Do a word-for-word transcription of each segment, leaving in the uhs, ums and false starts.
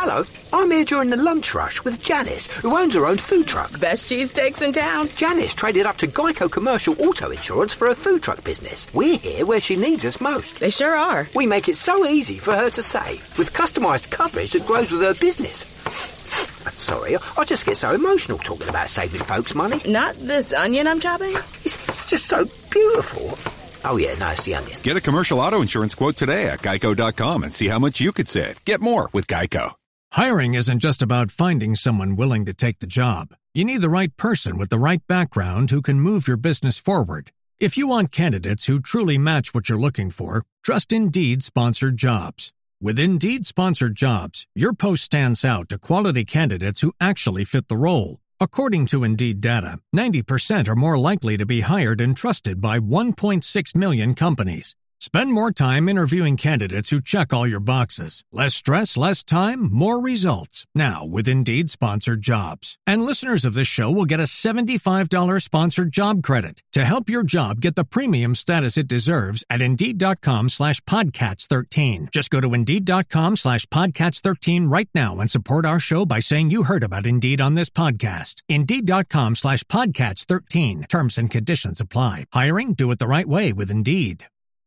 Hello, I'm here during the lunch rush with Janice, who owns her own food truck. Best cheesesteaks in town. Janice traded up to Geico Commercial Auto Insurance for her food truck business. We're here where she needs us most. They sure are. We make it so easy for her to save, with customised coverage that grows with her business. Sorry, I just get so emotional talking about saving folks money. Not this onion I'm chopping? It's, it's just so beautiful. Oh yeah, no, it's the onion. Get a commercial auto insurance quote today at geico dot com and see how much you could save. Get more with Geico. Hiring isn't just about finding someone willing to take the job. You need the right person with the right background who can move your business forward. If you want candidates who truly match what you're looking for, trust Indeed Sponsored Jobs. With Indeed Sponsored Jobs, your post stands out to quality candidates who actually fit the role. According to Indeed data, ninety percent are more likely to be hired and trusted by one point six million companies. Spend more time interviewing candidates who check all your boxes. Less stress, less time, more results. Now with Indeed Sponsored Jobs. And listeners of this show will get a seventy-five dollars sponsored job credit to help your job get the premium status it deserves at Indeed.com slash Podcats13. Just go to Indeed.com slash Podcats13 right now and support our show by saying you heard about Indeed on this podcast. Indeed.com slash Podcats13. Terms and conditions apply. Hiring? Do it the right way with Indeed.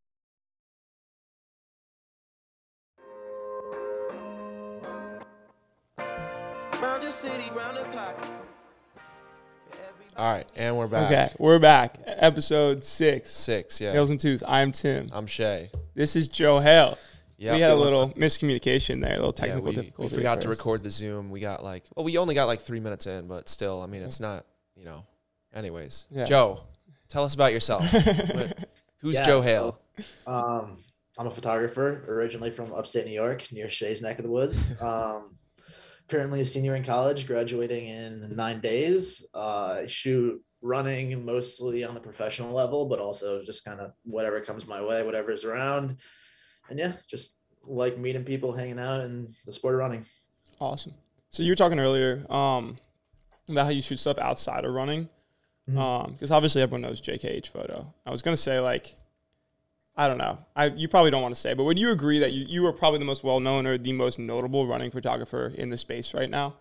All right, and we're back. Okay, we're back. Episode six. Six, yeah. Hails and twos. I'm Tim. I'm Shay. This is Joe Hale. Yeah, we had a little miscommunication there, a little technical yeah, we, difficulty. We forgot to record the Zoom. We got like, well, we only got like three minutes in, but still, I mean, it's not, you know. Anyways, yeah. Joe, tell us about yourself. Who's yeah, Joe Hale? So, um, I'm a photographer, originally from upstate New York, near Shay's neck of the woods. Um, currently a senior in college, graduating in nine days. Uh, I shoot running mostly on the professional level, but also just kind of whatever comes my way, whatever's around. And yeah, just like meeting people, hanging out in the sport of running. Awesome. So you were talking earlier um, about how you shoot stuff outside of running. Because mm-hmm. um, obviously everyone knows J K H Photo. I was going to say, like, I don't know. I You probably don't want to say, but would you agree that you, you are probably the most well-known or the most notable running photographer in the space right now?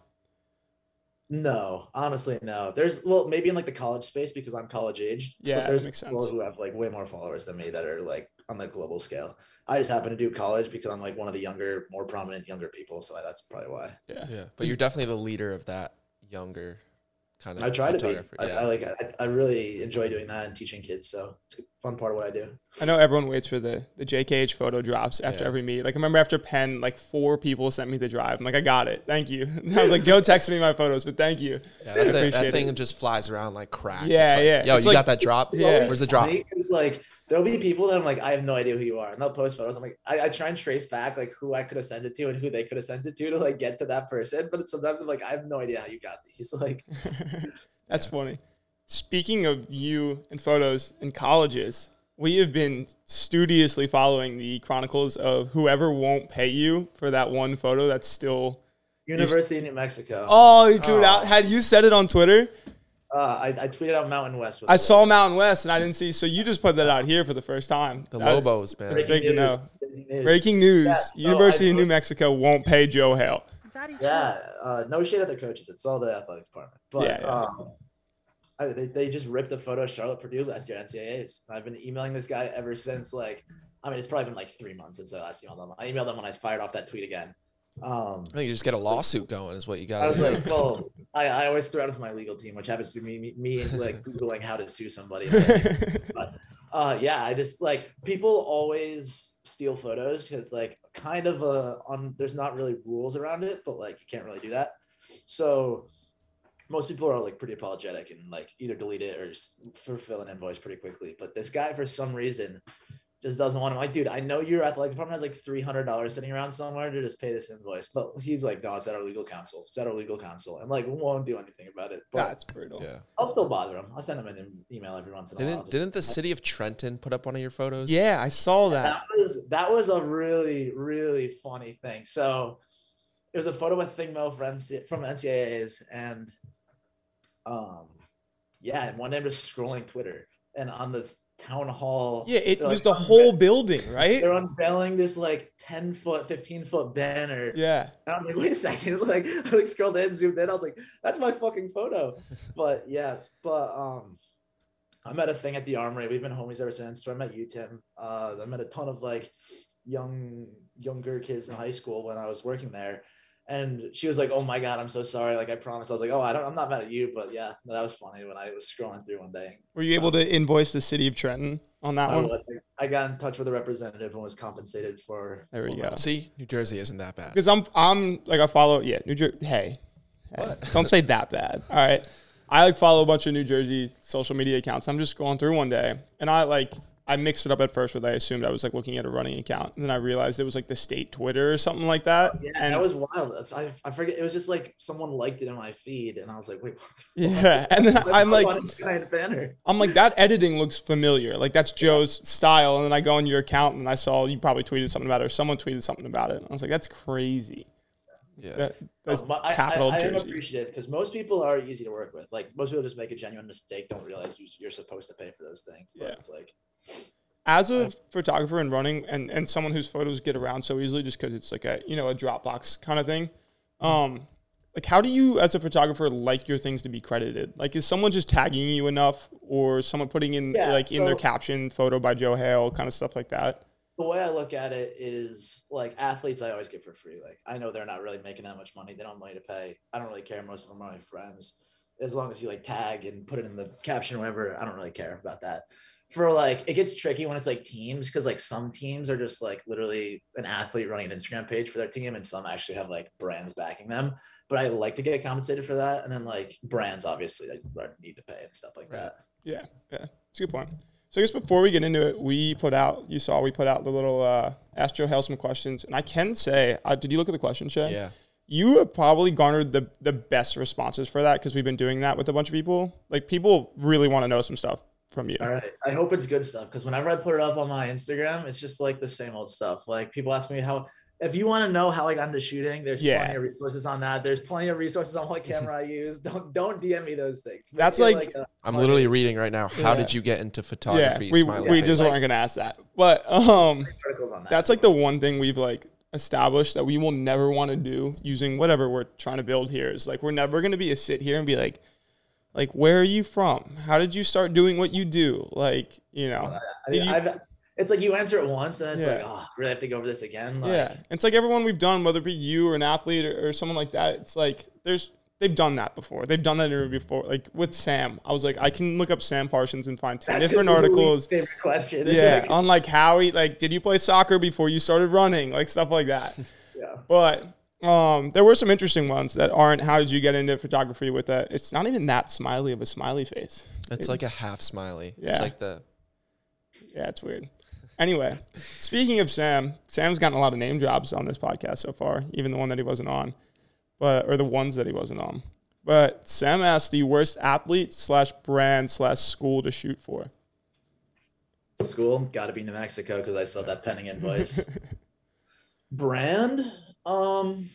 No, honestly, no. There's, well, maybe in like the college space because I'm college aged. Yeah, but there's that makes people sense. Who have like way more followers than me that are like on the global scale. I just happen to do college because I'm like one of the younger, more prominent younger people. So that's probably why. Yeah. Yeah. But you're definitely the leader of that younger kind of I try to be. Yeah. I, I like, I, I really enjoy doing that and teaching kids. So it's a fun part of what I do. I know everyone waits for the, the J K H Photo drops after yeah. every meet. Like I remember after Penn, like four people sent me the drive. I'm like, I got it. Thank you. I was like, Joe texted me my photos, but thank you. Yeah, that, thing, that thing just flies around like crack. Yeah, like, yeah. Yo, it's you like, got that drop? Yeah. Where's the drop? It's like, there'll be people that I'm like, I have no idea who you are. And they'll post photos. I'm like, I, I try and trace back like who I could have sent it to and who they could have sent it to to like get to that person. But sometimes I'm like, I have no idea how you got these. Like, that's yeah. funny. Speaking of you and photos in colleges, we have been studiously following the chronicles of whoever won't pay you for that one photo that's still University of New Mexico. Oh, dude, oh. Had you said it on Twitter? Uh, I, I tweeted out Mountain West. With I saw Mountain West, and I didn't see. So you just put that out here for the first time. The that Lobos, is, man. That's big news. to know. Breaking news. Breaking news. Yeah, so University I, of New Mexico won't pay Joe Hale. Yeah, uh, no shade at their coaches. It's all the athletic department. But yeah, yeah. Um, I, they, they just ripped a photo of Charlotte Purdue last year at N C double A's. I've been emailing this guy ever since, like, I mean, it's probably been like three months since I last emailed them. I emailed them when I fired off that tweet again. Um, I think you just get a lawsuit going is what you got. I was like, well, I, I always throw it with my legal team, which happens to be me, me, me like Googling how to sue somebody. But uh, yeah, I just like people always steal photos because like kind of a on there's not really rules around it, but like you can't really do that. So most people are like pretty apologetic and like either delete it or just fulfill an invoice pretty quickly. But this guy, for some reason, just doesn't want to. Like, dude, I know your athletic department has like three hundred dollars sitting around somewhere to just pay this invoice. But he's like, no, it's at our legal counsel. It's at our legal counsel. And like, won't do anything about it. But that's brutal. Yeah. I'll still bother him. I'll send him an email every once in a didn't, while. Just, didn't the city of Trenton put up one of your photos? Yeah, I saw that. That was, that was a really, really funny thing. So it was a photo with Thingmo from, from N C double A's. And um, yeah, and one day I'm just scrolling Twitter. And on this, town hall. Yeah, it They're was like, the unve- whole building, right? They're unveiling this like ten foot, fifteen foot banner. Yeah. And I was like, wait a second. Like I like scrolled in, zoomed in. I was like, that's my fucking photo. But yeah, but um I met a thing at the Armory. We've been homies ever since. So I met you, Tim. Uh, I met a ton of like young, younger kids in high school when I was working there. And she was like, "Oh my God, I'm so sorry. Like I promised." I was like, "Oh, I don't, I'm not mad at you, but yeah, that was funny when I was scrolling through one day." Were you able to invoice the city of Trenton on that I, one? was, I got in touch with a representative and was compensated for. There we go. See, New Jersey isn't that bad. Because I'm, I'm like, I follow, yeah, New Jersey. Hey, hey, don't say that bad. All right. I like follow a bunch of New Jersey social media accounts. I'm just going through one day and I like, I mixed it up at first with I assumed I was like looking at a running account. And then I realized it was like the state Twitter or something like that. Yeah, and that was wild. That's, I, I forget. It was just like someone liked it in my feed and I was like, wait, what the yeah. And then fuck? I'm like, Giant banner. I'm like, that editing looks familiar. Like that's Joe's style. And then I go on your account and I saw you probably tweeted something about it or someone tweeted something about it. I was like, that's crazy. Yeah. That, that's Oh, my- I, capital I, I am Jersey. appreciative because most people are easy to work with. Like most people just make a genuine mistake, don't realize you, you're supposed to pay for those things. But Yeah. it's like, As a photographer and running and, and someone whose photos get around so easily just because it's like a, you know, a Dropbox kind of thing. Um, like how do you as a photographer like your things to be credited? Like is someone just tagging you enough or someone putting in Yeah, like in their so- caption photo by Joe Hale kind of stuff like that? the way I look at it is like athletes I always get for free. Like I know they're not really making that much money. They don't have money to pay. I don't really care. Most of them are my friends. As long as you like tag and put it in the caption or whatever, I don't really care about that. For like, it gets tricky when it's like teams because like some teams are just like literally an athlete running an Instagram page for their team and some actually have like brands backing them. But I like to get compensated for that. And then like brands obviously like need to pay and stuff like Right. that. Yeah, yeah, it's a good point. So I guess before we get into it, we put out, you saw, we put out the little uh, Ask Joe Hale some questions. And I can say, uh, did you look at the question, Shay? Yeah. You have probably garnered the, the best responses for that because we've been doing that with a bunch of people. Like people really want to know some stuff from you. All right. I hope it's good stuff because whenever I put it up on my Instagram, it's just like the same old stuff. Like people ask me how, if you want to know how I got into shooting, there's Yeah. plenty of resources on that. There's plenty of resources on what camera I use. Don't don't D M me those things. Make That's it like- a- I'm literally reading right now. How Yeah. did you get into Yeah, photography? we, Smiley we face. just weren't going to ask that. But um, articles on that. that's like the one thing we've like established that we will never want to do using whatever we're trying to build here is like we're never going to be a sit here and be like, like, where are you from? How did you start doing what you do? Like, you know, I did mean, you- I've, it's like you answer it once, and it's Yeah. like, oh, really have to go over this again. Like, yeah. It's like everyone we've done, whether it be you or an athlete or, or someone like that, it's like there's they've done that before. They've done that interview before. Like with Sam, I was like, I can look up Sam Parsons and find ten that's different his articles. least favorite question. Yeah, Like, on like how he like did you play soccer before you started running, like stuff like that. yeah. But um, there were some interesting ones that aren't. How did you get into photography with that? It's not even that smiley of a smiley face. It's like a half smiley. Yeah. It's like the Yeah, it's weird. Anyway, speaking of Sam, Sam's gotten a lot of name drops on this podcast so far, even the one that he wasn't on, but or the ones that he wasn't on. But Sam asked the worst athlete slash brand slash school to shoot for. School got to be New Mexico because I still have that pending invoice. Brand, um,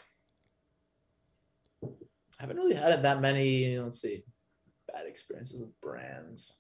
I haven't really had that many. Let's see, bad experiences with brands.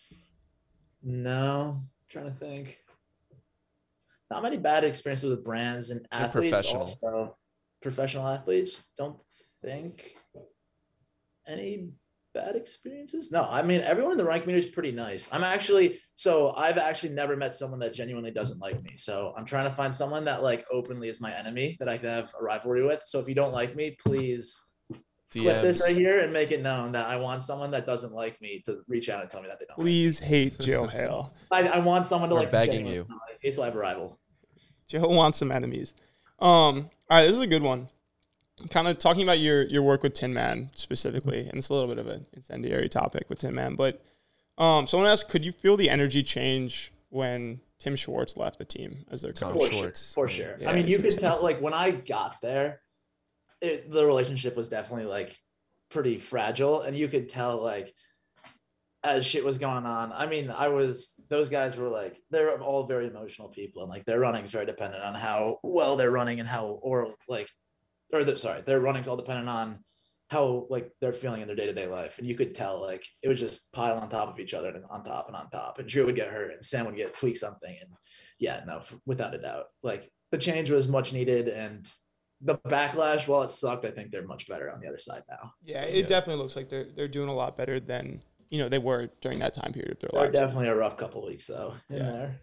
No, I'm trying to think. Not many bad experiences with brands and athletes. professional. Also, professional athletes. Don't think any bad experiences. No, I mean everyone in the running community is pretty nice. I'm actually so I've actually never met someone that genuinely doesn't like me. So I'm trying to find someone that like openly is my enemy that I can have a rivalry with. So if you don't like me, please clip this right D Ms. here and make it known that I want someone that doesn't like me to reach out and tell me that they don't. Please hate Joe Hale. Like me. I, I want someone to We're like begging genuinely you. not like me, so I have a rival. Joe wants some enemies. Um, all right, this is a good one. Kind of talking about your your work with Tin Man specifically, and it's a little bit of an incendiary topic with Tin Man. But um, someone asked, could you feel the energy change when Tim Schwartz left the team as their Tom coach? For Schwartz. sure, for sure. Yeah, I mean, you he's could a- tell like when I got there, it, the relationship was definitely like pretty fragile, and you could tell like as shit was going on. I mean, I was those guys were like they're all very emotional people, and like their running is very dependent on how well they're running and how or like or the, sorry, their running's all dependent on how like they're feeling in their day-to-day life. And you could tell like it was just pile on top of each other and on top and on top. And Drew would get hurt and Sam would get tweak something. And yeah, no, without a doubt, like the change was much needed. And the backlash, while it sucked, I think they're much better on the other side now. Yeah, it yeah. definitely looks like they're they're doing a lot better than, you know, they were during that time period of their they're lives. Definitely a rough couple of weeks though in yeah. there.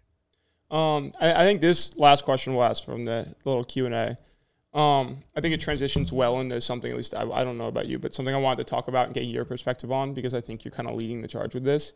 Um, I, I think this last question will ask from the little Q and A. Um, I think it transitions well into something, at least I, I don't know about you, but something I wanted to talk about and get your perspective on, because I think you're kind of leading the charge with this.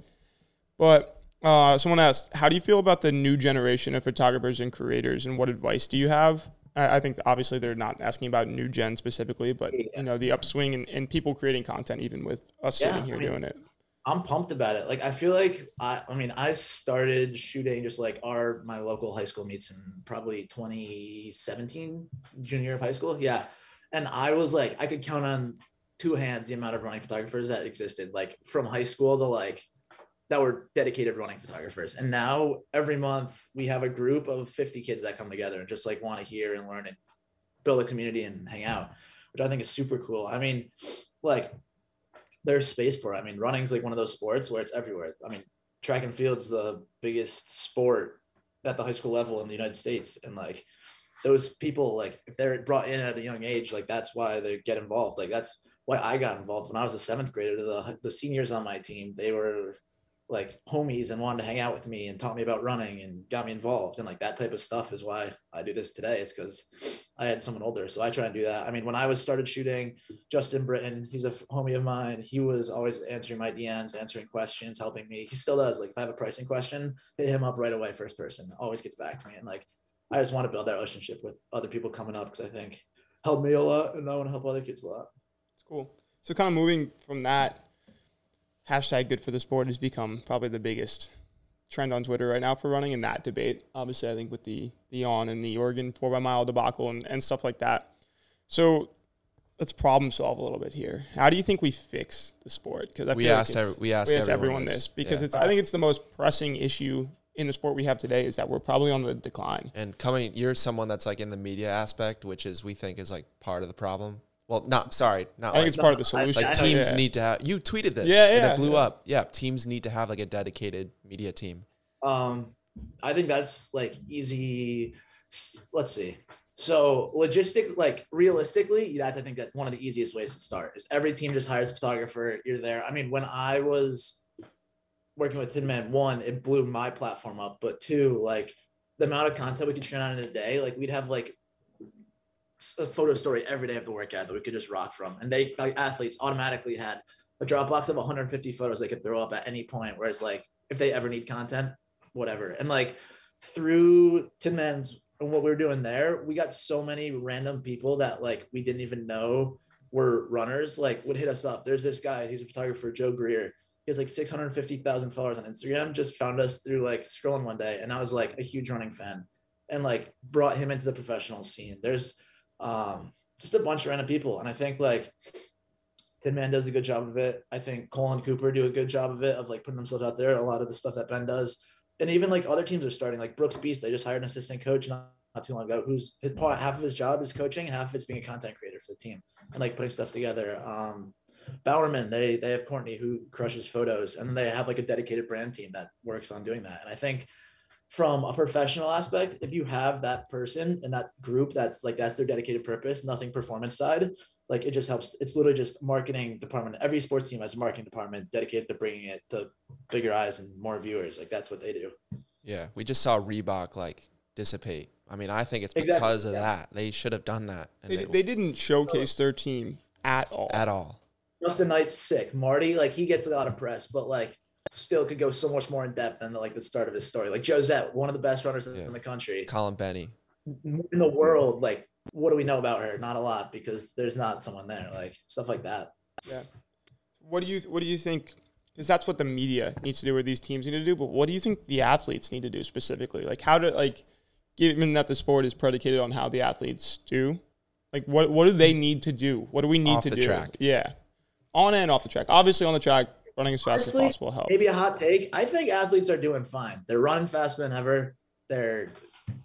But uh, someone asked, how do you feel about the new generation of photographers and creators, and what advice do you have? I, I think obviously they're not asking about new gen specifically, but yeah. you know, the upswing and, and people creating content, even with us yeah, sitting here I mean, doing it. I'm pumped about it. Like, I feel like, I, I mean, I started shooting just like our, my local high school meets in probably twenty seventeen, junior year of high school. Yeah. And I was like, I could count on two hands the amount of running photographers that existed, like from high school to like, that were dedicated running photographers. And now every month we have a group of fifty kids that come together and just like want to hear and learn and build a community and hang out, which I think is super cool. I mean, like, there's space for it. I mean, running's like one of those sports where it's everywhere. I mean, track and field's the biggest sport at the high school level in the United States. And like those people, like if they're brought in at a young age, like that's why they get involved. Like that's why I got involved when I was a seventh grader. The, the seniors on my team, they were like homies and wanted to hang out with me and taught me about running and got me involved. And like that type of stuff is why I do this today. It's because I had someone older. So I try and do that. I mean, when I was started shooting, Justin Britton, he's a homie of mine. He was always answering my D Ms, answering questions, helping me. He still does. Like if I have a pricing question, hit him up right away, first person, always gets back to me. And like, I just want to build that relationship with other people coming up, because I think helped me a lot and I want to help other kids a lot. It's cool. So kind of moving from that, hashtag good for the sport has become probably the biggest trend on Twitter right now for running, and that debate, obviously, I think with the the on and the Oregon four by mile debacle and, and stuff like that. So let's problem solve a little bit here. How do you think we fix the sport? Because I we feel asked like every, we asked, we asked everyone, everyone this, because yeah. it's I think it's the most pressing issue in the sport we have today, is that we're probably on the decline. And coming, you're someone that's like in the media aspect, which is we think is like part of the problem. Well, not sorry, not. I think like, it's part of the solution. Like teams yeah. need to have. You tweeted this, yeah, yeah, and it blew yeah. up. Yeah, teams need to have like a dedicated media team. Um, I think that's like easy. Let's see. So logistic, like realistically, that's I think that one of the easiest ways to start is every team just hires a photographer. You're there. I mean, when I was working with Tin Man, one, it blew my platform up, but two, like the amount of content we could churn out in a day, like we'd have like a photo story every day of the workout that we could just rock from. And they, like athletes, automatically had a Dropbox of one hundred fifty photos they could throw up at any point. Whereas like if they ever need content, whatever. And like through Tin Man's and what we were doing there, we got so many random people that like we didn't even know were runners, like would hit us up. There's this guy, he's a photographer, Joe Greer. He has like six hundred fifty thousand followers on Instagram, just found us through like scrolling one day. And I was like a huge running fan and like brought him into the professional scene. There's um, just a bunch of random people. And I think like Tin Man does a good job of it. I think Cole and Cooper do a good job of it, of like putting themselves out there. A lot of the stuff that Ben does. And even like other teams are starting, like Brooks Beast, they just hired an assistant coach not, not too long ago, who's his part, half of his job is coaching, half of it's being a content creator for the team and like putting stuff together. Um, Bowerman, they they have Courtney who crushes photos, and then they have like a dedicated brand team that works on doing that. And I think from a professional aspect, if you have that person and that group that's like that's their dedicated purpose, nothing performance side, like it just helps. It's literally just marketing department. Every sports team has a marketing department dedicated to bringing it to bigger eyes and more viewers. Like that's what they do. Yeah, we just saw Reebok like dissipate. I mean, I think it's exactly. because of yeah. that. They should have done that. And they, they, they didn't showcase their team at all. At all. Justin Knight's sick. Marty, like he gets a lot of press, but like still could go so much more in depth than the, like the start of his story. Like Josette, one of the best runners yeah. in the country. Colin Benny. In the world, like what do we know about her? Not a lot, because there's not someone there. Like stuff like that. Yeah. What do you What do you think? Because that's what the media needs to do, or these teams need to do. But what do you think the athletes need to do specifically? Like how to like, given that the sport is predicated on how the athletes do, like what what do they need to do? What do we need off to the do? Track. Yeah, on and off the track. Obviously, on the track, running as fast Honestly, as possible helps. Maybe a hot take. I think athletes are doing fine. They're running faster than ever. They're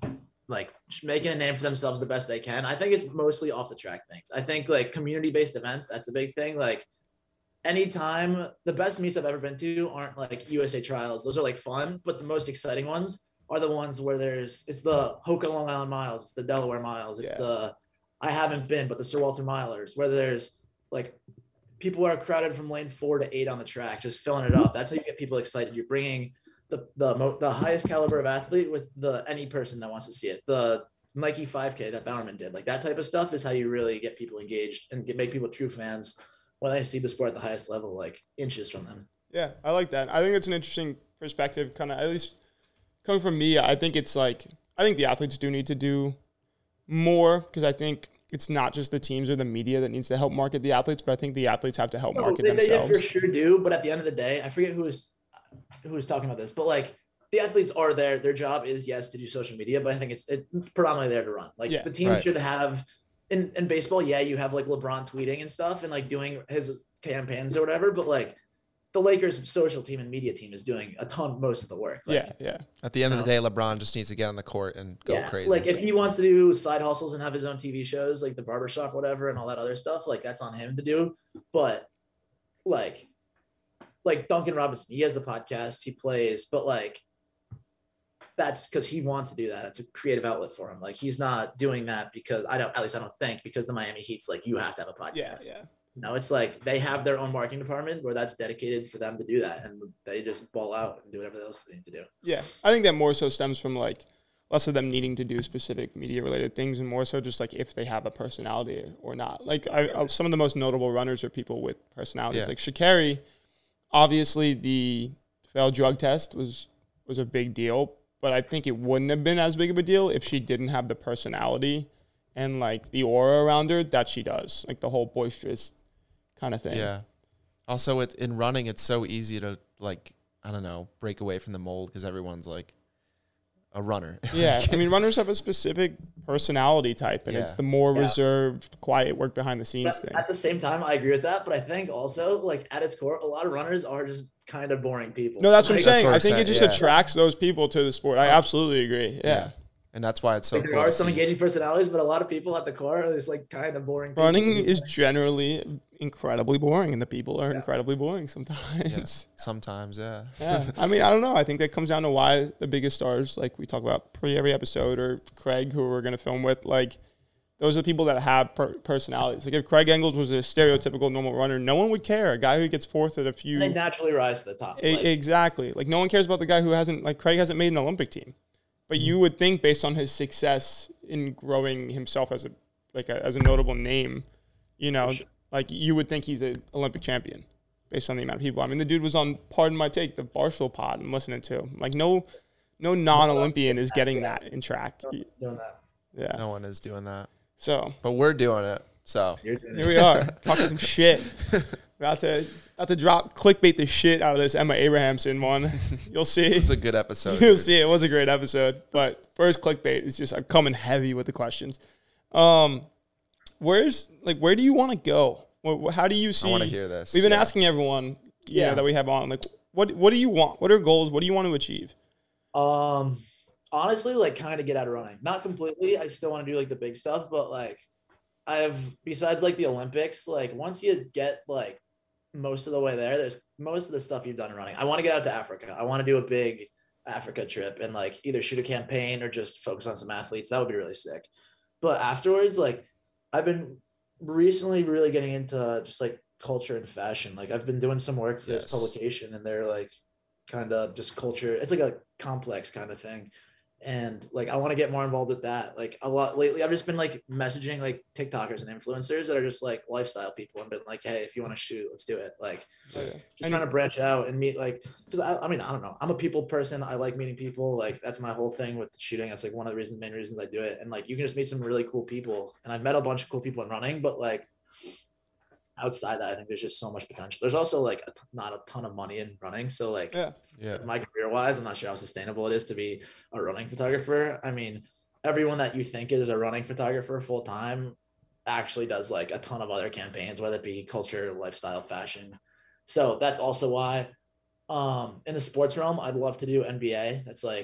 like making a name for themselves the best they can. I think it's mostly off the track things. I think like community-based events, that's a big thing. Like anytime, the best meets I've ever been to aren't like U S A trials. Those are like fun, but the most exciting ones are the ones where there's, it's the Hoka Long Island Miles, it's the Delaware Miles, it's yeah. the, I haven't been, but the Sir Walter Milers, where there's like people are crowded from lane four to eight on the track, just filling it up. That's how you get people excited. You're bringing the the mo- the highest caliber of athlete with the any person that wants to see it. The Nike five K that Bowerman did, like that type of stuff is how you really get people engaged and get make people true fans when they see the sport at the highest level, like inches from them. Yeah, I like that. I think it's an interesting perspective, kind of, at least coming from me. I think it's like, I think the athletes do need to do more, because I think it's not just the teams or the media that needs to help market the athletes, but I think the athletes have to help no, market they, themselves. They for sure do, but at the end of the day, I forget who was who was talking about this, but like the athletes are there. Their job is, yes, to do social media, but I think it's it, predominantly there to run. Like yeah, the teams right. should have, in, in baseball, yeah, you have like LeBron tweeting and stuff and like doing his campaigns or whatever, but like the Lakers social team and media team is doing a ton, most of the work. Like, yeah, yeah. At the end of the day, LeBron just needs to get on the court and go yeah, crazy. Like if he wants to do side hustles and have his own T V shows, like the barbershop, whatever, and all that other stuff, like that's on him to do. But like, like Duncan Robinson, he has the podcast, he plays, but like, that's because he wants to do that. It's a creative outlet for him. Like he's not doing that because I don't, at least I don't think, because the Miami Heat's like, you have to have a podcast. Yeah, yeah. No, it's like they have their own marketing department where that's dedicated for them to do that, and they just ball out and do whatever else they need to do. Yeah, I think that more so stems from like less of them needing to do specific media related things, and more so just like if they have a personality or not. Like I, I, some of the most notable runners are people with personalities. Yeah. Like Sha'Carri, obviously the failed drug test was was a big deal, but I think it wouldn't have been as big of a deal if she didn't have the personality and like the aura around her that she does, like the whole boisterous kind of thing. Yeah. Also, it's in running, it's so easy to like, I don't know, break away from the mold because everyone's like a runner. Yeah. I mean, runners have a specific personality type, and yeah. it's the more yeah. reserved, quiet work behind the scenes but thing. At the same time, I agree with that, but I think also like at its core, a lot of runners are just kind of boring people. No, that's what like, I'm saying. What I think saying. it just yeah. attracts those people to the sport. I absolutely agree. Yeah. yeah. And that's why it's so like, cool. There are some see. engaging personalities, but a lot of people at the core are just like kind of boring. Running people. is generally incredibly boring, and the people are yeah. incredibly boring sometimes. Yeah. Sometimes, yeah. yeah. I mean, I don't know. I think that comes down to why the biggest stars, like we talk about pre every episode, or Craig, who we're going to film with, like those are the people that have per- personalities. Like if Craig Engels was a stereotypical normal runner, no one would care. A guy who gets fourth at a few. And they naturally rise to the top. A- like. Exactly. Like no one cares about the guy who hasn't, like Craig hasn't made an Olympic team. But you would think, based on his success in growing himself as a like a, as a notable name, you know, sure. like you would think he's an Olympic champion, based on the amount of people. I mean, the dude was on, pardon my take, the Barstool Pod I'm listening to. Like no, no non-Olympian is getting that in track. Doing that. Yeah, no one is doing that. So, but we're doing it. So here we are talking some shit. About to about to drop clickbait the shit out of this Emma Abrahamson one. You'll see. It was a good episode. You'll dude. see. It was a great episode. But first clickbait is just I'm coming heavy with the questions. Um, where's like where do you want to go? How do you see? I want to hear this. We've been yeah. asking everyone, you yeah, know, that we have on. Like, what what do you want? What are goals? What do you want to achieve? Um, honestly, like kind of get out of running. Not completely. I still want to do like the big stuff, but like I've besides like the Olympics, like once you get like most of the way there, there's most of the stuff you've done in running. I want to get out to Africa. I want to do a big Africa trip and like either shoot a campaign or just focus on some athletes. That would be really sick. But afterwards, like I've been recently really getting into just like culture and fashion. Like I've been doing some work for yes. this publication, and they're like kind of just culture. It's like a complex kind of thing. And like I want to get more involved with that. Like a lot lately, I've just been like messaging like TikTokers and influencers that are just like lifestyle people, and been like, hey, if you want to shoot, let's do it. Like oh, yeah. just and trying to branch out and meet like because I, I mean I don't know. I'm a people person. I like meeting people. Like that's my whole thing with shooting. That's like one of the reasons, main reasons I do it. And like you can just meet some really cool people. And I've met a bunch of cool people in running, but like outside that, I think there's just so much potential. There's also like a t- not a ton of money in running. So like yeah. Yeah. my career wise, I'm not sure how sustainable it is to be a running photographer. I mean, everyone that you think is a running photographer full time actually does like a ton of other campaigns, whether it be culture, lifestyle, fashion. So that's also why um, in the sports realm, I'd love to do N B A. That's like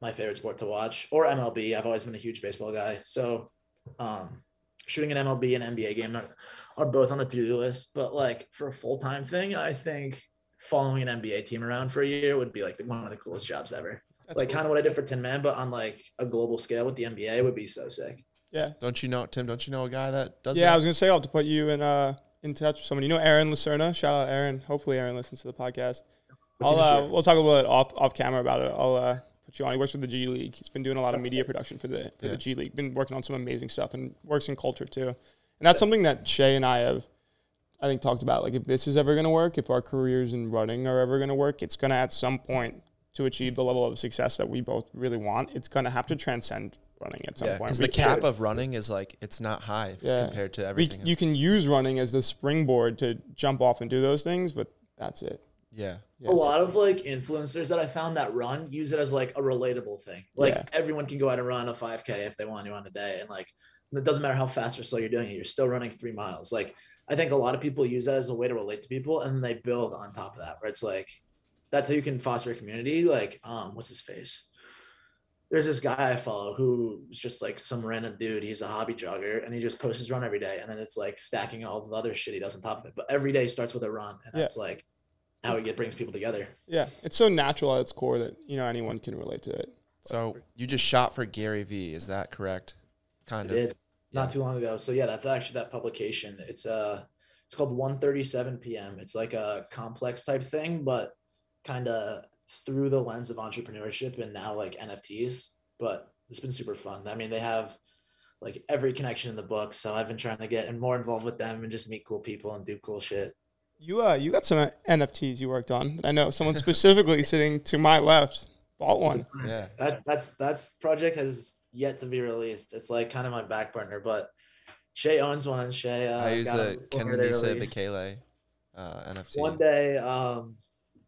my favorite sport to watch, or M L B. I've always been a huge baseball guy. So um, shooting an M L B and N B A game are, are both on the to-do list. But like for a full-time thing, I think following an N B A team around for a year would be like one of the coolest jobs ever. That's like cool. Kind of what I did for Tin Man, but on like a global scale with the N B A would be so sick. Yeah. Don't you know, Tim, don't you know a guy that does yeah, that? I was going to say I'll have to put you in uh, in touch with someone. You know Aaron Lacerna? Shout out Aaron. Hopefully Aaron listens to the podcast. I'll uh, We'll talk a little bit off, off camera about it. I'll uh, put you on. He works with the G League. He's been doing a lot of media production for the for yeah. the G League. Been working on some amazing stuff and works in culture too. And that's something that Shay and I have, I think, talked about. Like if this is ever going to work, if our careers in running are ever going to work, it's going to at some point to achieve the level of success that we both really want, it's going to have to transcend running at some yeah, point. Because the cap of running is like, it's not high yeah. compared to everything. We, you can use running as the springboard to jump off and do those things, but that's it. Yeah. yeah a so. lot of like influencers that I found that run use it as like a relatable thing. Like yeah. everyone can go out and run a five K if they want to on a day. And like, it doesn't matter how fast or slow you're doing it. You're still running three miles. Like, I think a lot of people use that as a way to relate to people, and they build on top of that, where it's like, that's how you can foster a community. Like, um, what's his face? There's this guy I follow who's just like some random dude. He's a hobby jogger, and he just posts his run every day. And then it's like stacking all the other shit he does on top of it. But every day starts with a run, and that's yeah. like how it brings people together. Yeah, it's so natural at its core that, you know, anyone can relate to it. So you just shot for Gary Vee, is that correct? Kind I of. Did not yeah. too long ago. So yeah, that's actually that publication. It's uh it's called one thirty-seven p.m. It's like a complex type thing, but kind of through the lens of entrepreneurship and now like N F Ts. But it's been super fun. I mean, they have like every connection in the book. So I've been trying to get and more involved with them and just meet cool people and do cool shit. You uh, you got some N F Ts you worked on. I know someone specifically sitting to my left bought one. Yeah, that's that's that's project has yet to be released. It's like kind of my back burner, but Shay owns one. Shay, uh, I use the Kenenisa Bekele uh, N F T. One day, um,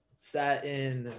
sat in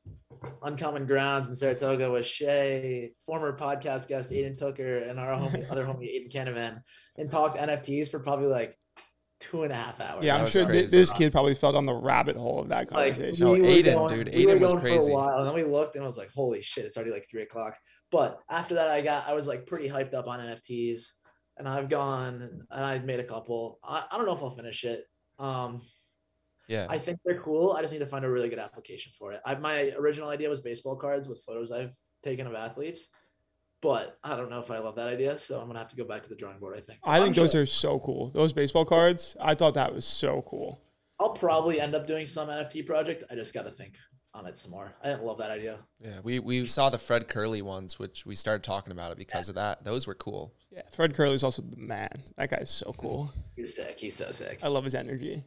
Uncommon Grounds in Saratoga with Shay, former podcast guest Aiden Tucker, and our homie, other homie Aiden Canavan, and talked N F Ts for probably like two and a half hours. Yeah, I'm sure th- this kid probably fell down the rabbit hole of that conversation. Like, we no, Aiden, going, dude, we Aiden was crazy. For a while, and then we looked and I was like, holy shit, it's already like three o'clock. But after that, I got, I was like pretty hyped up on N F Ts, and I've gone and I've made a couple. I, I don't know if I'll finish it. Um, yeah, I think they're cool. I just need to find a really good application for it. I, my original idea was baseball cards with photos I've taken of athletes, but I don't know if I love that idea. So I'm going to have to go back to the drawing board, I think. I think I'm those sure. are so cool. Those baseball cards, I thought that was so cool. I'll probably end up doing some N F T project. I just got to think on it some more. I didn't love that idea. Yeah, we, we saw the Fred Curley ones, which we started talking about it because yeah. of that. Those were cool. Yeah, Fred Curley's also the man. That guy's so cool. He's sick. He's so sick. I love his energy.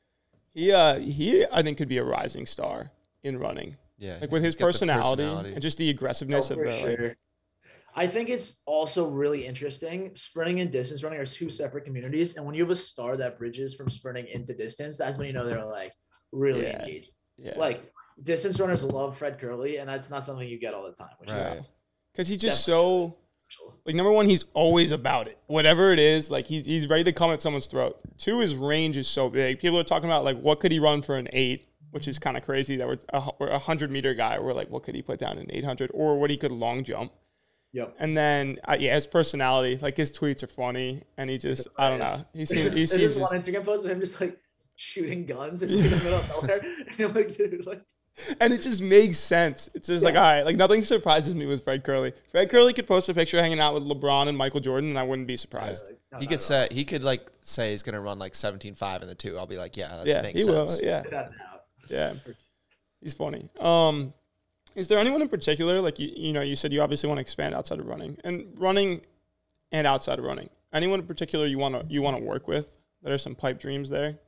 He, uh, he, I think, could be a rising star in running. Yeah, like with his personality, personality and just the aggressiveness oh, of the. Sure. Like, I think it's also really interesting. Sprinting and distance running are two separate communities, and when you have a star that bridges from sprinting into distance, that's when you know they're like really yeah. engaged. Yeah, like distance runners love Fred Curley, and that's not something you get all the time. Which right. is because he's just so. Like, number one, he's always about it. Whatever it is, like, he's he's ready to come at someone's throat. Two, his range is so big. People are talking about, like, what could he run for an eight, which is kind of crazy that we're a, we're a one hundred-meter guy. We're like, what could he put down in eight hundred? Or what he could long jump. Yep. And then, uh, yeah, his personality. Like, his tweets are funny. And he just, I don't know. He seems, he seems just... one Instagram post of him just, like, shooting guns in the middle of nowhere. And I'm like, dude, like... And it just makes sense. It's just yeah. like, all right, like nothing surprises me with Fred Curley. Fred Curley could post a picture hanging out with LeBron and Michael Jordan, and I wouldn't be surprised. Yeah, like, no, he could say he could like say he's gonna run like seventeen five in the two. I'll be like, yeah, that yeah, makes he sense. will. Yeah, yeah, he's funny. Um, is there anyone in particular, like you, you know, you said you obviously want to expand outside of running and running, and outside of running. Anyone in particular you want to you want to work with? That are some pipe dreams there.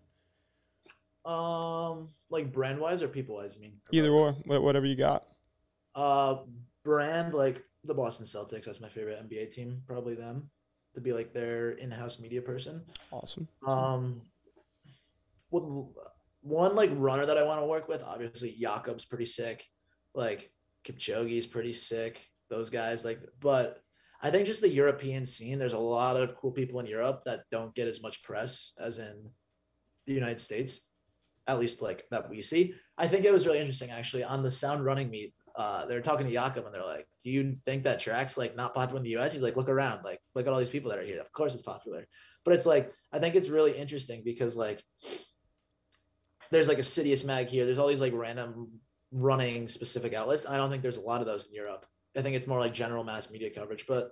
Um, like brand wise or people wise, I mean, either or, whatever you got. Uh, brand like the Boston Celtics. That's my favorite N B A team. Probably them to be like their in-house media person. Awesome. Um, with one like runner that I want to work with, obviously Jakob's pretty sick. Like Kipchoge's pretty sick. Those guys like, but I think just the European scene. There's a lot of cool people in Europe that don't get as much press as in the United States. At least like that we see. I think it was really interesting actually on the Sound Running meet. uh, they're talking to Jakob and they're like, do you think that track's like not popular in the U S? He's like, look around, like look at all these people that are here. Of course it's popular. But it's like, I think it's really interesting because like there's like a Sidious Mag here. There's all these like random running specific outlets. I don't think there's a lot of those in Europe. I think it's more like general mass media coverage. But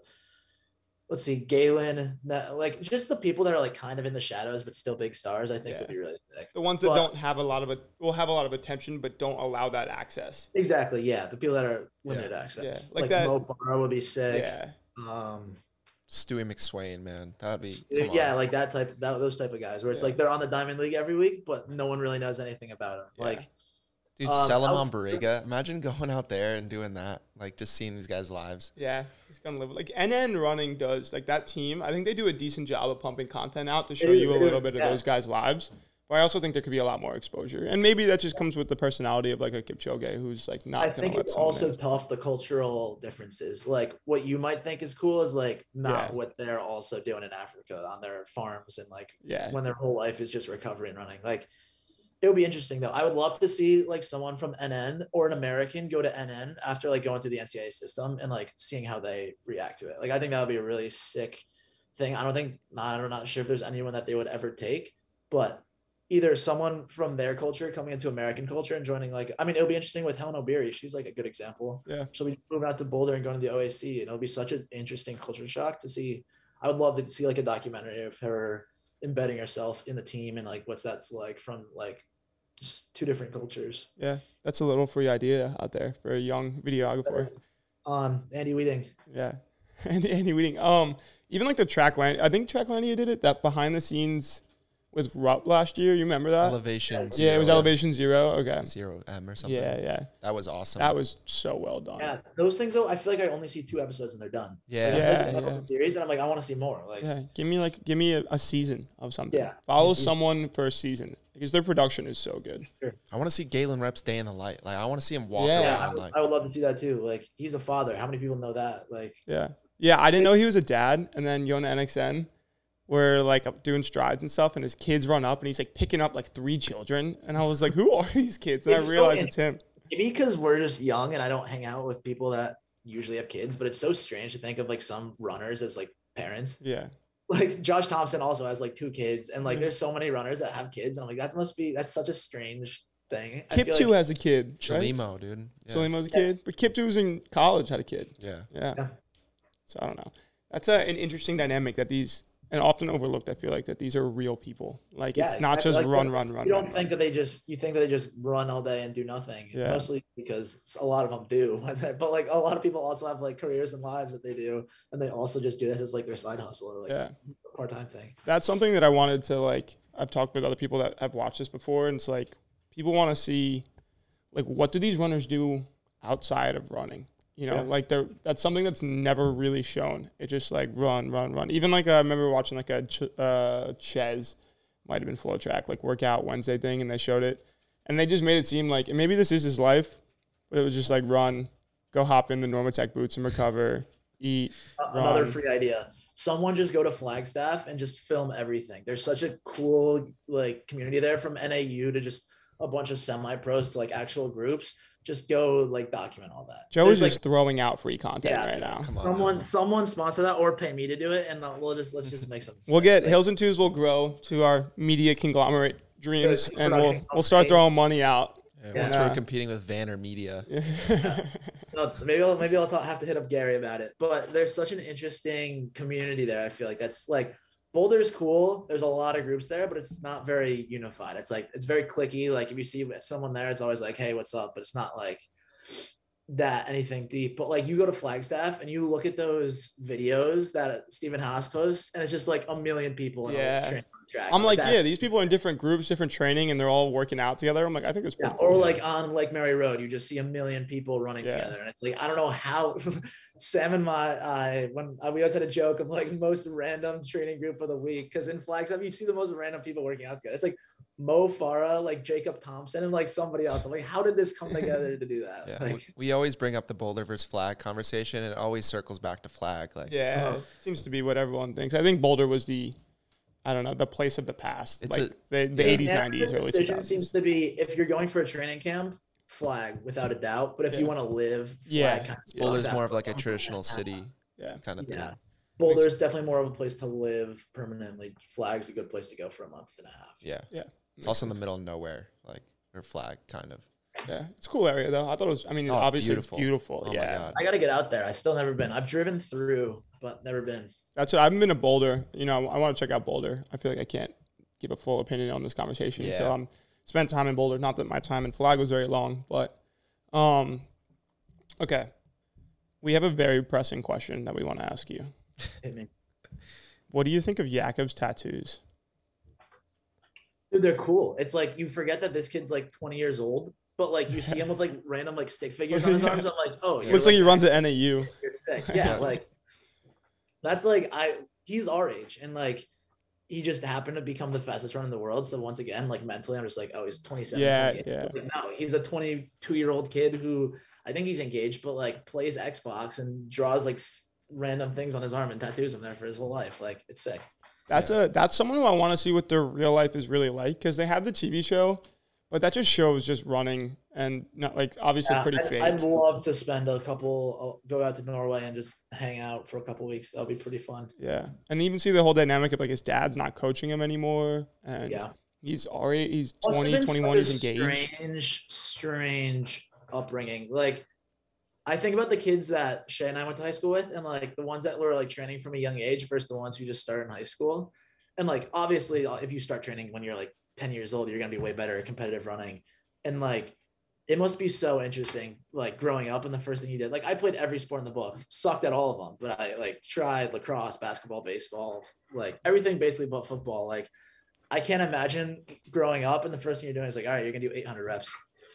let's see, Galen, like just the people that are like kind of in the shadows but still big stars, I think yeah. would be really sick. The ones that but, don't have a lot of it will have a lot of attention but don't allow that access. Exactly, yeah. The people that are limited yeah. access. Yeah. Like, like that, Mo Farah would be sick. Yeah. Um, Stewie McSwain, man, that'd be yeah, on. like that type, that those type of guys where it's yeah. like they're on the Diamond League every week, but no one really knows anything about them. Yeah. Like, dude, um, Salomon Barriga, imagine going out there and doing that, like just seeing these guys' lives. Yeah, he's gonna live like N N Running does. Like that team, I think they do a decent job of pumping content out to show you a little bit of yeah. those guys' lives. But I also think there could be a lot more exposure, and maybe that just comes with the personality of like a Kipchoge, who's like not. I think it's also in. tough the cultural differences. Like what you might think is cool is like not yeah. what they're also doing in Africa on their farms and like yeah. when their whole life is just recovery and running. Like it would be interesting though. I would love to see like someone from N N or an American go to N N after like going through the N C A A system and like seeing how they react to it. Like I think that would be a really sick thing. I don't think I'm not sure if there's anyone that they would ever take, but either someone from their culture coming into American culture and joining, like, I mean, it'll be interesting with Helen Obiri. She's like a good example. Yeah. She'll be moving out to Boulder and going to the O A C, and it'll be such an interesting culture shock to see. I would love to see like a documentary of her embedding herself in the team and like what's that's like from like just two different cultures. Yeah. That's a little free idea out there for a young videographer. Um, Andy Weeding. Yeah. Andy, Andy Weeding. Um, even like the Trackland, I think Tracklandia did it, that behind the scenes with Rupp last year. You remember that? Elevation. Yeah, zero, it was yeah. Elevation Zero. Okay. Zero M or something. Yeah, yeah. That was awesome. That was so well done. Yeah, those things though, I feel like I only see two episodes and they're done. Yeah. Like, yeah, like, yeah. Series and I'm like, I want to see more. Like, yeah, give me like, give me a, a season of something. Yeah. Follow someone for a season because their production is so good. Sure. I want to see Galen Reps day in the light. Like, I want to see him walk Yeah. around. Yeah, I would, like, I would love to see that too. Like, he's a father. How many people know that? Like, Yeah. Yeah, I didn't know he was a dad. And then Yona N X N, we're like doing strides and stuff, and his kids run up, and he's like picking up like three children. And I was like, who are these kids? And It's I so realized in- it's him. maybe because we're just young and I don't hang out with people that usually have kids, but it's so strange to think of like some runners as like parents. Yeah. Like Josh Thompson also has like two kids, and like Yeah. there's so many runners that have kids, and I'm like, that must be that's such a strange thing. I Kip feel too like, has a kid. Right? Chalimo, dude. Yeah. Salimo's a kid. But Kip too was in college, had a kid. Yeah. Yeah. Yeah. So I don't know. That's a, an interesting dynamic that these, and often overlooked, I feel like, that these are real people. Like, Yeah, it's not exactly. just Like, run, run, run. you don't run, think run. that they just you think that they just run all day and do nothing. Yeah. Mostly because a lot of them do, but like a lot of people also have like careers and lives that they do, and they also just do this as like their side hustle or like Yeah. a part-time thing. That's something that I wanted to, like, I've talked with other people that have watched this before, and it's like, people want to see, like, what do these runners do outside of running? You know, Yeah. like, they're, that's something that's never really shown. It's just like run, run, run. Even like, I remember watching like a Ch- uh, Ches, might have been Flow Track, like workout Wednesday thing, and they showed it. And they just made it seem like, and maybe this is his life, but it was just like run, go hop in the Normatec boots and recover, eat, Another run. free idea. Someone just go to Flagstaff and just film everything. There's such a cool like community there, from N A U to just a bunch of semi-pros to like actual groups. Just go like document all that. Joe There's, is like, just throwing out free content Yeah. right now. Come on. someone man. someone sponsor that or pay me to do it, and then we'll just let's just make something. We'll sick. get Like, Hills and Twos will grow to our media conglomerate dreams, Good and we'll production we'll start company. throwing money out. Yeah, Yeah. once Yeah. we're competing with Vanner Media. no, maybe I'll maybe I'll talk, have to hit up Gary about it. But there's such an interesting community there. I feel like that's like Boulder's cool. There's a lot of groups there, but it's not very unified. It's like it's very cliquey. Like if you see someone there, it's always like, hey, what's up? But it's not like that anything deep. But like you go to Flagstaff and you look at those videos that Stephen Haas posts, and it's just like a million people. In Yeah. a training track. I'm like, that- yeah, these people are in different groups, different training, and they're all working out together. I'm like, I think it's pretty Yeah, cool. or like on Lake Mary Road, you just see a million people running Yeah. together, and it's like I don't know how. Sam and my, I when uh, we always had a joke of like most random training group of the week, because in Flagstaff you see the most random people working out together. It's like Mo Farah, like Jacob Thompson, and like somebody else. I'm like, how did this come together to do that? Yeah, Like, we, we always bring up the Boulder versus Flag conversation, and it always circles back to Flag. Like, Yeah, Uh-huh. it seems to be what everyone thinks. I think Boulder was the, I don't know, the place of the past. It's like a- the, the yeah. eighties, and nineties, the early two decision thousands. seems to be if you're going for a training camp, flag without a doubt. But if Yeah. you want to live, flag Yeah. kind of Boulder's sucks more out. of like a traditional city Yeah. kind of thing. Yeah. Boulder's definitely more of a place to live permanently. Flag's a good place to go for a month and a half. Yeah. Yeah. It's also in the middle of nowhere, like or Flag kind of. Yeah. It's a cool area though. I thought it was, I mean, Oh, obviously beautiful. it's beautiful. Oh my yeah. God. I got to get out there. I still never been. I've driven through, but never been. That's what I haven't been to Boulder. You know, I want to check out Boulder. I feel like I can't give a full opinion on this conversation Yeah. until I'm spent time in Boulder. Not that my time in Flag was very long, but um, okay. We have a very pressing question that we want to ask you. Hit me. What do you think of Jakob's tattoos? Dude, they're cool. It's like you forget that this kid's like twenty years old, but like you see him with like random like stick figures on his Yeah. arms. I'm like, oh, you're, Looks like he runs at N A U. you're sick. Yeah, like that's like I. He's our age, and like he just happened to become the fastest runner in the world. So once again, like mentally, I'm just like, oh, he's twenty-seven. Yeah, twenty-eight. yeah. Like, no, he's a twenty-two year old kid who I think he's engaged, but like plays Xbox and draws like s- random things on his arm and tattoos him there for his whole life. Like it's sick. That's a that's someone who I want to see what their real life is really like, because they have the T V show, but that just shows just running and not like obviously Yeah, pretty I'd, fake. I'd love to spend a couple, uh, go out to Norway and just hang out for a couple weeks. That'll be pretty fun. Yeah, and even see the whole dynamic of like his dad's not coaching him anymore, and Yeah. he's already he's Must have twenty, been twenty-one, such he's a engaged. Strange, strange upbringing. Like, I think about the kids that Shay and I went to high school with, and like the ones that were like training from a young age versus the ones who just started in high school. And like, obviously, if you start training when you're like ten years old, you're gonna be way better at competitive running. And like, it must be so interesting, like growing up and the first thing you did. Like, I played every sport in the book, sucked at all of them, but I like tried lacrosse, basketball, baseball, like everything basically but football. Like, I can't imagine growing up and the first thing you're doing is like, all right, you're gonna do eight hundred reps.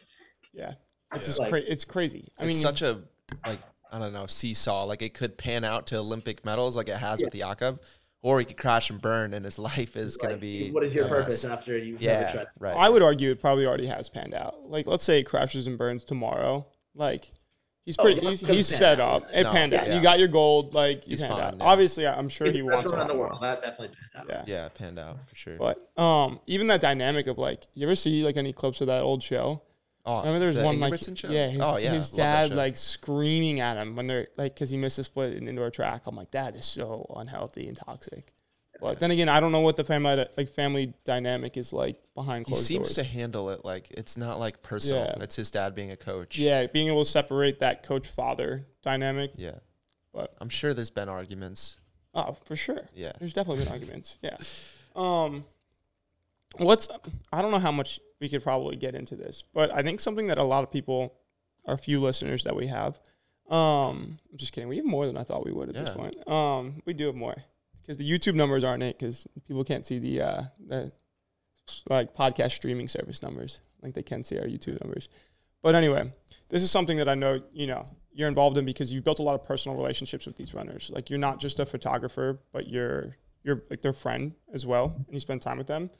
Yeah, it's Yeah. just Like- cra- it's crazy. I it's mean, such a like I don't know seesaw. Like it could pan out to Olympic medals, like it has Yeah. with Jakob, or he could crash and burn, and his life is gonna Like, be. what is your a mess. purpose after you've never Yeah, tried? right. I would argue it probably already has panned out. Like, let's say it crashes and burns tomorrow. Like, he's Oh, pretty. yeah, he's it's gonna he's pan set out. up. It No, panned out. yeah. You got your gold. Like, you He's panned fine, out. yeah. Obviously, I'm sure He's he the wants best a runner lot in the more. world. That definitely panned out. Yeah. Yeah, panned out for sure. But um, even that dynamic of like, you ever see like any clips of that old show? oh, Remember there was the one like, Ingebrigtsen show? yeah, his, oh yeah, his love that dad show. like screaming at him when they're like, because he missed a split in indoor track. I'm like, that is so unhealthy and toxic. But then again, I don't know what the family like family dynamic is like behind he closed seems doors. to handle it like it's not like personal. Yeah. It's his dad being a coach. Yeah, being able to separate that coach father dynamic. yeah. But I'm sure there's been arguments. oh, for sure. Yeah. There's definitely been arguments. Yeah. Um, what's I don't know how much we could probably get into this, but I think something that a lot of people, our few listeners that we have, um, I'm just kidding. We have more than I thought we would at this Yeah. point. Um, we do have more because the YouTube numbers aren't it because people can't see the uh the like podcast streaming service numbers like they can see our YouTube numbers. But anyway, this is something that I know, you know, you're involved in because you've built a lot of personal relationships with these runners. Like you're not just a photographer, but you're you're like their friend as well, and you spend time with them.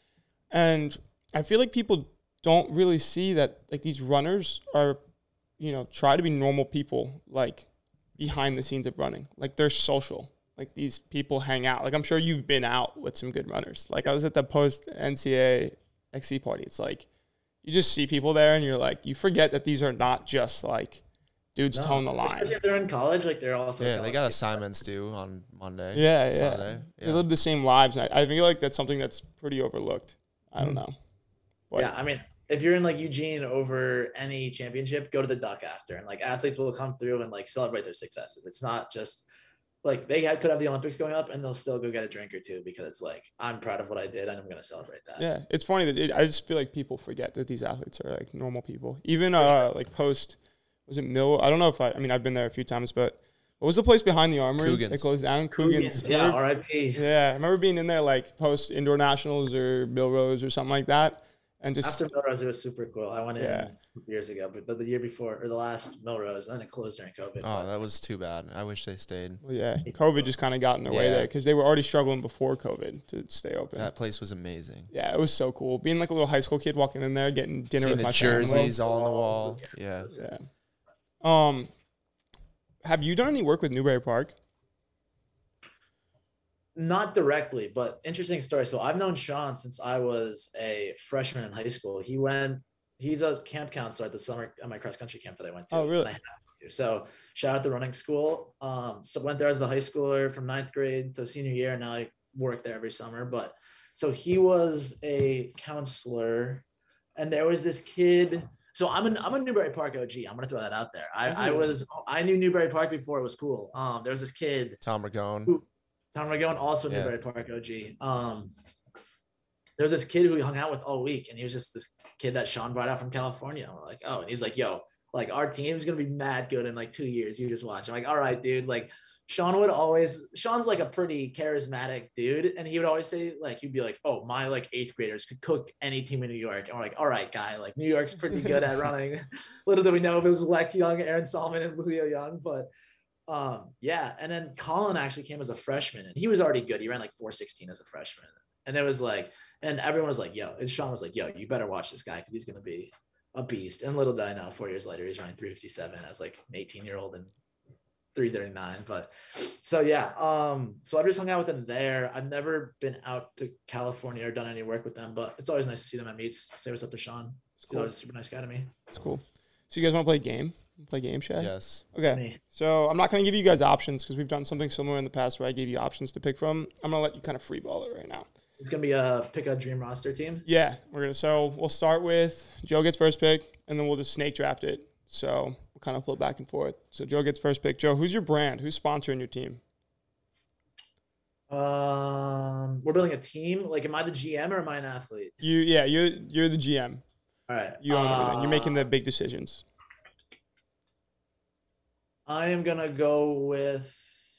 And I feel like people don't really see that like these runners are, you know, try to be normal people like behind the scenes of running. Like they're social. Like these people hang out. Like I'm sure you've been out with some good runners. Like I was at the post N C A A X C party. It's like you just see people there and you're like, you forget that these are not just like dudes No, towing the line. especially if they're in college, like they're also Yeah, they got college assignments due on Monday. Yeah, yeah. Sunday. They live the same lives. And I, I feel like that's something that's pretty overlooked. I don't know. But Yeah, I mean, if you're in like Eugene over any championship, go to the Duck after, and like athletes will come through and like celebrate their successes. It's not just like they had, could have the Olympics going up, and they'll still go get a drink or two because it's like I'm proud of what I did, and I'm going to celebrate that. Yeah, it's funny that it, I just feel like people forget that these athletes are like normal people. Even uh, like post, was it Mill? I don't know if I. I mean, I've been there a few times, but what was the place behind the Armory Coogan's. that closed down? Coogan's. Coogan's, yeah, Remember- R I P. yeah, I remember being in there like post indoor nationals or Millrose or something like that, and just After Melrose, it was super cool. I went in Yeah. years ago, but the, the year before or the last Melrose, and then it closed during COVID. Oh, but- that was too bad. I wish they stayed. well, yeah, COVID just kind of got in their way Yeah. there because they were already struggling before COVID to stay open. That place was amazing. Yeah, it was so cool. Being like a little high school kid walking in there, getting dinner Seeing with his my family. jerseys all on the wall. Yeah. Yeah. Um, have you done any work with Newbury Park? Not directly, but interesting story. So I've known Sean since I was a freshman in high school. He went he's a camp counselor at the summer at my cross country camp that I went to. Oh, really? And I have to. So shout out to running school. Um, so went there as a high schooler from ninth grade to senior year. And now I work there every summer. But so he was a counselor, and there was this kid. So I'm a I'm a Newbury Park O G. I'm gonna throw that out there. I, I was I knew Newbury Park before it was cool. Um, there was this kid, Tom Ragone. who, Tom Ragone, also Yeah. Newbury Park O G. Um, there was this kid who we hung out with all week, and he was just this kid that Sean brought out from California. We're like, oh, and he's like, yo, like our team's gonna be mad good in like two years. You just watch. I'm like, all right, dude. Like Sean would always, Sean's like a pretty charismatic dude. And he would always say, like, he'd be like, oh, my like eighth graders could cook any team in New York. And we're like, all right, guy, like New York's pretty good at running. Little do we know if it was Leck Young, Aaron Solomon, and Julio Young. But um, yeah. And then Colin actually came as a freshman, and he was already good. He ran like four sixteen as a freshman. And it was like, and everyone was like, yo, and Sean was like, yo, you better watch this guy because he's going to be a beast. And little did I know, four years later, he's running three fifty-seven as like an eighteen year old and three thirty-nine. But so yeah, um so I've just hung out with them there. I've never been out to California or done any work with them, but it's always nice to see them at meets. Say what's up to Sean. He's Cool. always a super nice guy to me. That's cool. So you guys want to play a game? Play game, Shay? Yes. Okay. Me. So I'm not going to give you guys options because we've done something similar in the past where I gave you options to pick from. I'm going to let you kind of freeball it right now. It's gonna be a pick a dream roster team. Yeah, we're gonna. So we'll start with Joe gets first pick, and then we'll just snake draft it. So we'll kind of flip back and forth. So Joe gets first pick. Joe, who's your brand? Who's sponsoring your team? Um, we're building a team. Like, am I the G M or am I an athlete? You, yeah, you're you're the G M. All right. You own everything. You're making Uh, the big decisions. I am gonna go with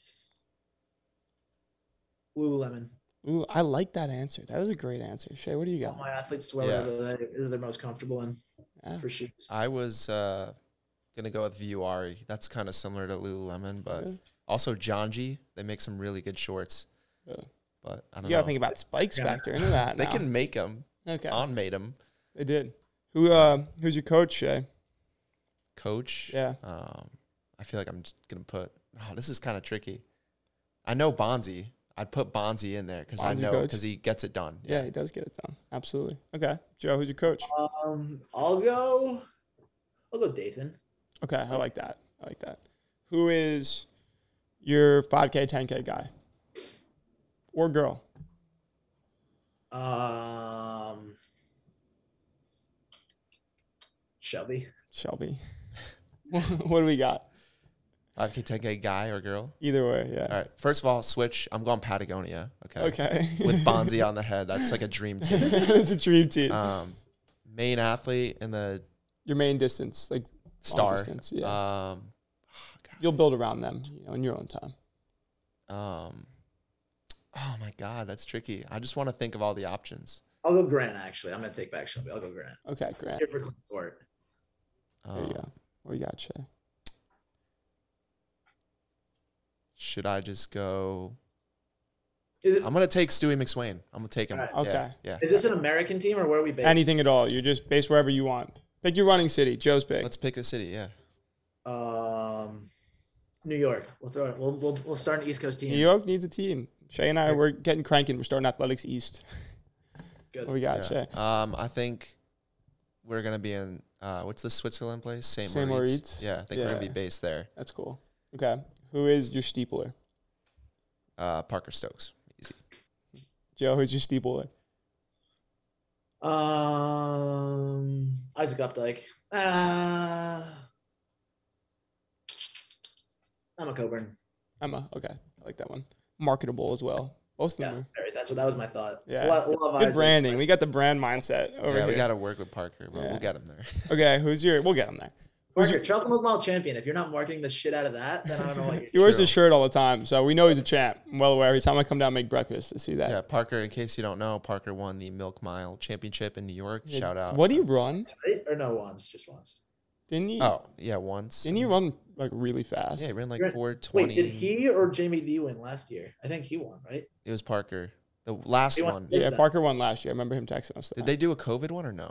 Lululemon. Ooh, I like that answer. That is a great answer. Shay, what do you All got? my athletes wear Yeah. whatever they- they're most comfortable in Yeah. for shoes. I was uh, gonna go with Vuari. That's kind of similar to Lululemon, but Yeah. also Janji. They make some really good shorts. Yeah. But I don't You gotta know. think about spikes Yeah. factor into that. they now. can make them. Okay. On made them. They did. Who? Uh, who's your coach, Shay? Coach. Yeah. Um, I feel like I'm just gonna put. Oh, this is kind of tricky. I know Bonzi. I'd put Bonzi in there because I Bonzi know coach? because he gets it done. Yeah, he does get it done. Absolutely. Okay. Joe, who's your coach? Um, I'll go. I'll go Dathan. Okay, I like that. I like that. Who is your five K, ten K guy? Or girl? Um, Shelby. Shelby. What do we got? five K, ten K guy or girl. Either way, yeah. All right. First of all, switch. I'm going Patagonia. Okay. Okay. With Bonzi on the head. That's like a dream team. It's a dream team. Um, main athlete in the Your main distance, like long star. distance, yeah. Um, You'll build around them, you know, in your own time. um, oh my God, that's tricky. I just want to think of all the options. I'll go Grant. Actually, I'm gonna take back Shelby. I'll go Grant. Okay, Grant. Here for clean court. There you Um, go. What do you got, Shay? Should I just go? Is, it, I'm gonna take Stewie McSwain. I'm gonna take him. Alright. Okay. Yeah. yeah. is this an American team or where are we based? Anything at all. You're just based wherever you want. Pick your running city. Joe's pick. Let's pick a city. Yeah. Um, New York. We'll throw it. We'll we'll, we'll start an East Coast team. New York needs a team. Shay and I, we're getting cranking. We're starting Athletics East. Good. What we got, Yeah. Shay? Um, I think we're gonna be in. Uh, what's the Switzerland place? Saint Saint Moritz. Moritz? Yeah, I think we're gonna be Yeah. based there. That's cool. Okay. Who is your steepler? Uh, Parker Stokes. Easy. Joe, who's your steepler? Um, Isaac Updike. Uh, I'm a Coburn. Emma. Okay. I like that one. Marketable as well. Both of Yeah, them are. very- that's what that was my thought. Yeah. Lo- love Good Isaac. branding. We got the brand mindset over yeah, here. we got to work with Parker, but Yeah. we'll get him there. Okay. Who's your? We'll get him there. Who's Parker, your, Charlton Milk Mile champion. If you're not marketing the shit out of that, then I don't know what you're he wears True. his shirt all the time, so we know he's a champ. I'm well aware. Every time I come down and make breakfast, I see that. Yeah, Parker. In case you don't know, Parker won the Milk Mile Championship in New York. Yeah, Shout out. What do you run? right? Or no once, just once. Didn't he? Oh yeah, once. Didn't he run like really fast? Yeah, he ran like You're- four Wait, twenty. did he or Jamie D win last year? I think he won, right? It was Parker. The last He won- one. Yeah, that. Parker won last year. I remember him texting us. That. Did they do a COVID one or no?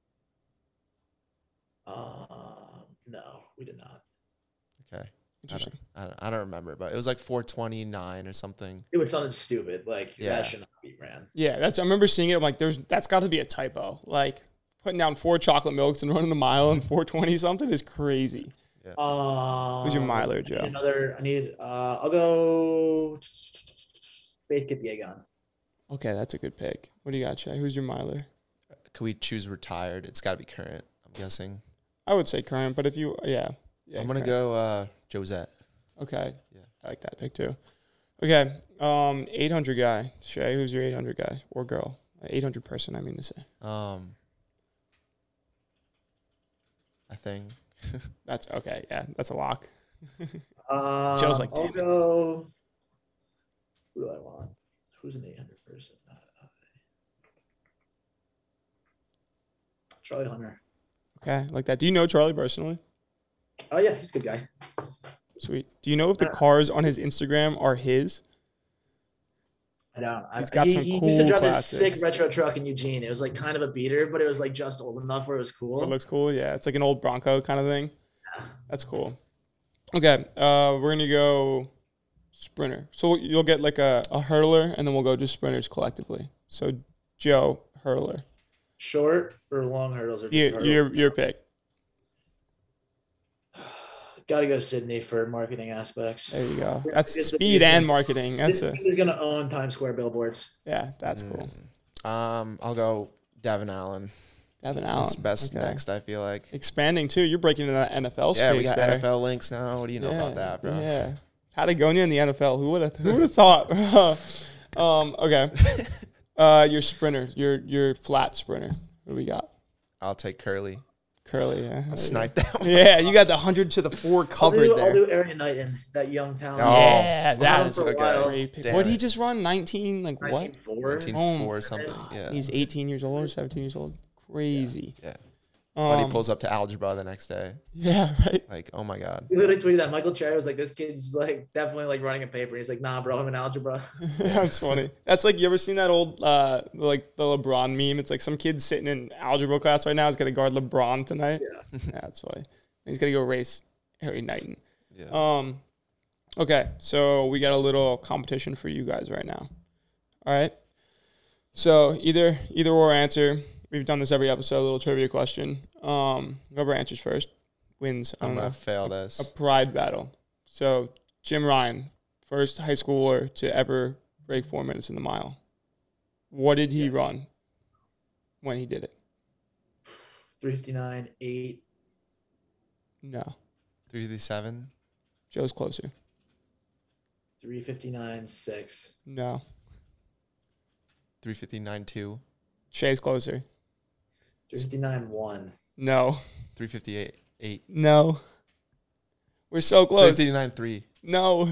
Um, no, we did not. Okay. I Interesting. don't, I don't, I don't remember, but it was like four twenty-nine or something. It was something stupid. Like Yeah. that should not be ran. Yeah, that's. I remember seeing it. I'm like, there's. That's got to be a typo. Like, putting down four chocolate milks and running the mile in four twenty something is crazy. Yeah. Um, Who's your miler, Joe? I need another. I need. Uh, I'll go. Faith Kipyegon. Okay, that's a good pick. What do you got, Shay? Who's your miler? Could we choose retired? It's got to be current, I'm guessing. I would say current, but if you, yeah. yeah I'm going to go uh, Josette. Okay. Yeah. I like that pick too. Okay. Um, eight hundred guy. Shay, who's your eight hundred guy or girl? eight hundred person, I mean to say. Um, I think. That's okay. Yeah, that's a lock. Um, Joe's like, I'll damn it. go. Who do I want? Who's an eight hundred person? Charlie Hunter. Okay, like that. Do you know Charlie personally? Oh yeah, he's a good guy. Sweet. Do you know if the cars on his Instagram are his? I don't. He's got he, some he cool used to drive classics. this sick retro truck in Eugene. It was like kind of a beater, but it was like just old enough where it was cool. It looks cool. Yeah, it's like an old Bronco kind of thing. That's cool. Okay, uh, we're gonna go sprinter. So you'll get like a, a hurdler, and then we'll go just sprinters collectively. So Joe, hurdler. Short or long hurdles or just Your hurdle? your your pick. Got to go Sydney for marketing aspects. There you go. That's It's the speed future. and marketing. That's a He's gonna own Times Square billboards. yeah. That's cool. Um, I'll go Devin Allen. Devin Allen. He's best Okay. next, I feel like. Expanding too. You're breaking into that N F L space. Yeah, we got there. N F L links now. What do you know yeah, about that, bro? Yeah. Patagonia in the N F L. Who would have who would have thought? um, okay. Uh, your sprinter, your your flat sprinter. What do we got? I'll take Curly. Curly, yeah. I sniped that one. Yeah, you got the hundred to the four I'll covered do, there. I'll do Aaron Knighton, that young talent. Oh, yeah, I've that known is him for a a while. great pick. Damn What did he it. just run? Nineteen, like what? nineteen four. nineteen Oh, four or something. Yeah. He's eighteen years old or seventeen years old. Crazy. Yeah. But he Um, pulls up to algebra the next day. yeah, right. Like, oh my God. He literally tweeted that Michael Cherry was like, "This kid's like definitely like running a paper." He's like, "Nah, bro, I'm in algebra." That's funny. That's like, you ever seen that old, uh, like the LeBron meme? It's like some kid sitting in algebra class right now is going to guard LeBron tonight. Yeah. Yeah, that's funny. He's going to go race Harry Knighton. Yeah. Um, okay, so we got a little competition for you guys right now. All right. So either either or answer. We've done this every episode. A little trivia question. Um, whoever answers first wins. I I'm don't going know. to fail this. A pride battle. So Jim Ryan, first high schooler to ever break four minutes in the mile. What did he run when he did it? three fifty-nine, eight. No. three fifty-seven. Joe's closer. three fifty-nine, six. No. three fifty-nine two. Shay's closer. three fifty-nine, one. No. three fifty-eight eight. No. We're so close. fifty-nine three. No.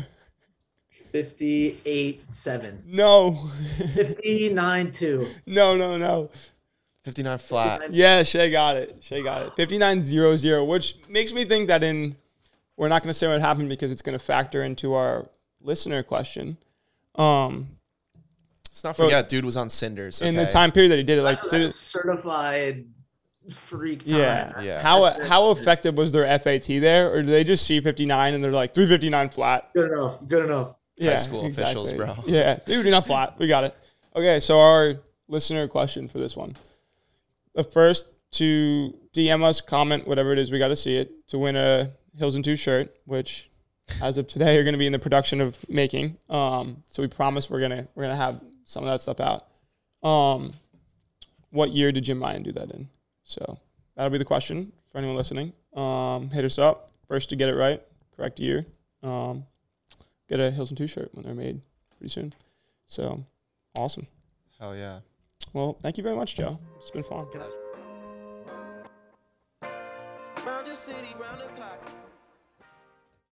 fifty-eight, seven. No. fifty-nine, two. No, no, no. fifty-nine flat. Yeah, Shay got it. Shay got it. fifty-nine zero zero, which makes me think that in, we're not going to say what happened because it's going to factor into our listener question. Um, Let's not forget, dude was on cinders. in the okay? time period that he did it, like, did That's it, a certified freak time. yeah, Yeah. How how effective was their F A T there, or do they just see fifty-nine and they're like three fifty-nine flat? Good enough. Good enough. Yeah, school officials, bro. Yeah, three fifty-nine flat. We got it. Okay, so our listener question for this one: the first to D M us, comment, whatever it is, we got to see it to win a Hills and Two shirt, which as of today are going to be in the production of making. Um, so we promise we're gonna we're gonna have some of that stuff out. Um, what year did Jim Ryan do that in? So that'll be the question for anyone listening. Um, hit us up. First to get it right, correct year. Um, get a Hills and Two shirt when they're made pretty soon. So awesome. Hell yeah. Well, thank you very much, Joe. It's been fun. Round the city, round the clock.